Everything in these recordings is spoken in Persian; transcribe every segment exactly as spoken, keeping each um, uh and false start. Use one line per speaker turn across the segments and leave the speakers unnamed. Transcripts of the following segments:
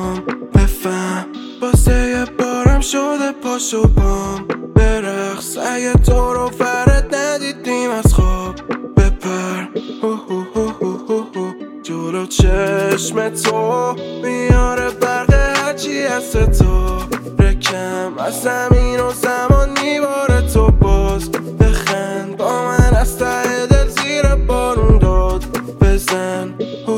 میخوام بفهم واسه یه بارم شده پاشو پام برقص اگه تو رو فرد ندیدیم از خواب بپر جلو چشم تو میاره برق هرچی هست تو رکم از زمین و زمان میباره تو باز بخند با من از ته دل زیر بارون داد بزن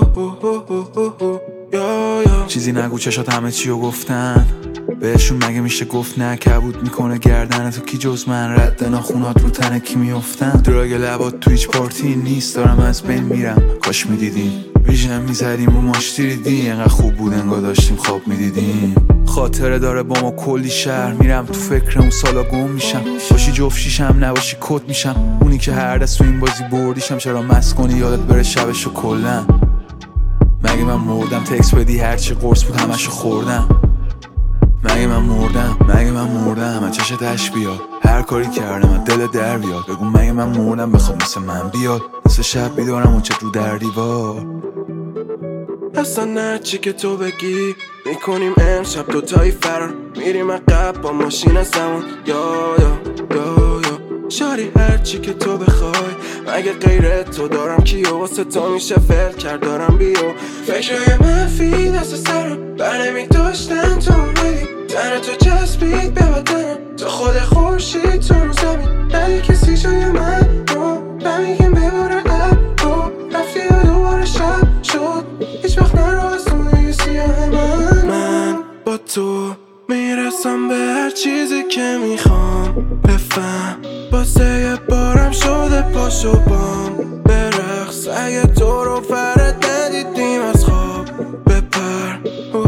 یا یا
چیزی نگو چشات همه چیو گفتن بهشون مگه میشه گفت نه کبود میکنه گردن تو کی جز من رد ناخونات رو تنه کی میافتن دراگ لبات تو هیچ پارتی نیست دارم از بین میرم کاش میدیدیم ویژن میزدیم و ماش دیدی انقدر خوب بود انگار داشتیم خواب میدیدیم خاطره داره با ما کلی شهر میرم تو فکر اون سالا گم میشم باشی جفت شیشم نباشی کت میشم اونی که هر دست تو این بازی بردیشم چرا مست کنی یادت بره شبشو کلن مگه من مردم تکس بدی هرچی قرص بود همشو خوردم مگه من مردم مگه من مردم من چشت اش بیاد هر کاری کردم من دل در بیاد بگو مگه من مردم بخوام مثل من بیاد مثل شب بیدارم اون چه رو در دیوار
اصلا هرچی که تو بگی میکنیم امشب دوتایی فرار میریم عقب با ماشین زمان یا یا یا یا شاری هرچی که تو بخوای مگه غیر تو دارم کیو واسه تو میشه فعل کرد دارم بیو فکرهای منفی دست سرم بر نمی داشتن تو اومدی تن تو چسبید به بدنم تو خود خورشید تو رو زمین ندی کسی جای من رو نمیگیم بباره اب رو رفتی و دوباره شب شد هیچ وقت نرو از اون سیاه من من با تو میرسم به هر چیزی که میخوام بفهم واسه یه بارم شده پاشو بام برقص اگه تو رو فرد ندیدیم از خواب بپر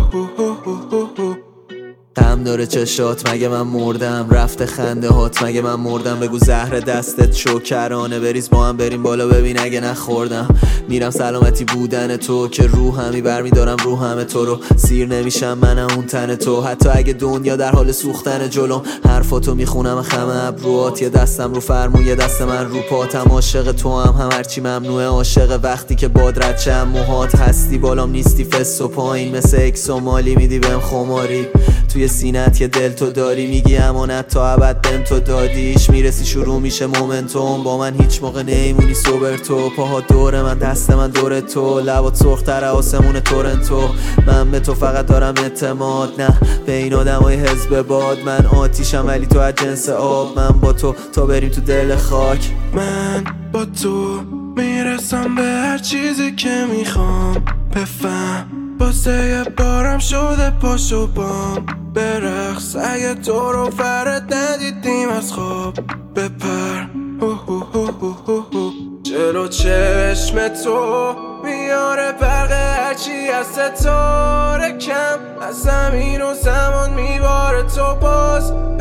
غم داره چشات مگه من مردم رفته خنده هات مگه من مردم بگو زهر دستت شکرانه بریز با هم بریم بالا ببین اگه نخوردم میرم سلامتی بودن تو که روحمی برمیدارم روحم تو رو سیر نمیشم منم اون تن تو حتی اگه دنیا در حال سوختن جلوم حرفاتو میخونم خم ابروات یه دستم رو فرمون یه دست من رو پاتم عاشق تو هم هم هرچی ممنوعه عاشق وقتی که باد رد چم موهات هستی بالام نیستی فس و پایین مثل اکس و مالی میدی بهم خماری توی سینت که دل تو داری میگی امانت تا ابد بهم تو دادیش میرسی شروع میشه مومنتوم با من هیچ موقع نیمونی سوبر تو پاها دور من دست من دور تو لبات سرختر آسمون تورنتو من به تو فقط دارم اعتماد نه به این آدمای حزب باد من آتیشم ولی تو از جنس آب من با تو تا بریم تو دل خاک
من با تو میرسم به هر چیزی که میخوام بفهم واسه یه بارم شده پاشو بام برقص اگه تو رو فرد ندیدیم از خواب بپر جلو چشم تو میاره برق هرچی از تو رکم از زمین و زمان میباره تو باز